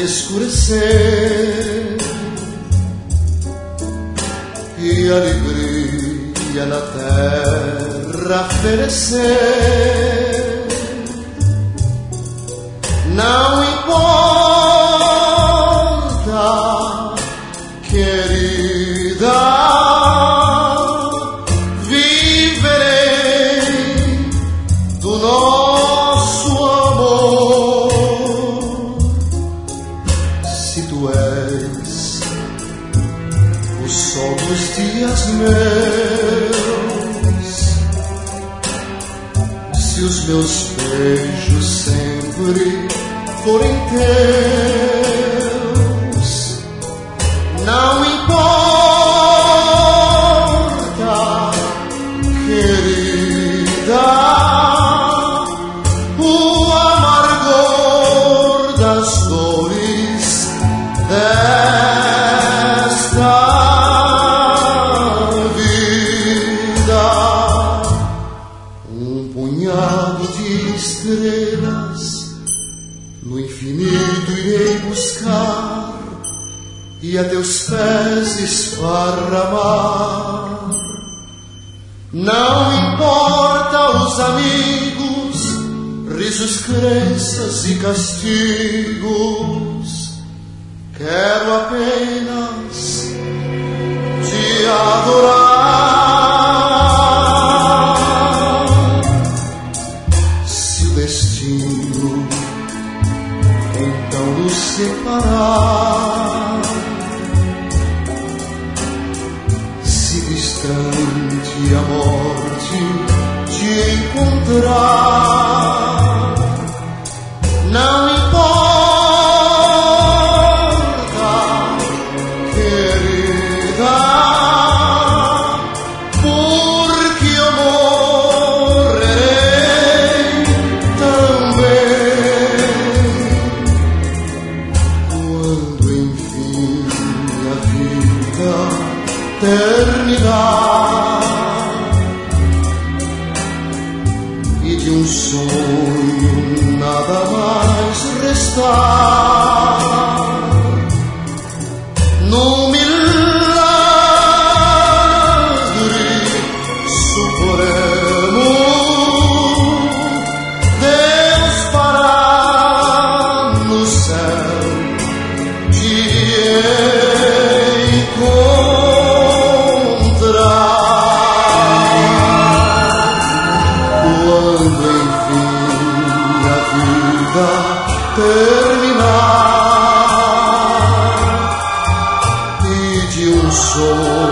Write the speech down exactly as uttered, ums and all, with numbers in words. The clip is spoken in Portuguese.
escurecer e alegria na terra oferecer. Não importa, querida, viverei do nosso amor. Se tu és o sol dos dias meus, se os meus beijos sempre forem teus, não importa, querida, o amargor das dores desta vida. Um punhado de estrelas no infinito irei buscar e a teus pés esparramar. Não importa os amigos, risos, crenças e castigos, quero apenas te adorar. Se o destino então nos separar, se distante a morte te encontrar, não importa, querida, porque eu morrerei também. Quando enfim a vida terminar e de um sonho nada mais restar, num milagre supremo, Deus fará no céu te encontrar. Quando enfim a vida terminar e de um sonho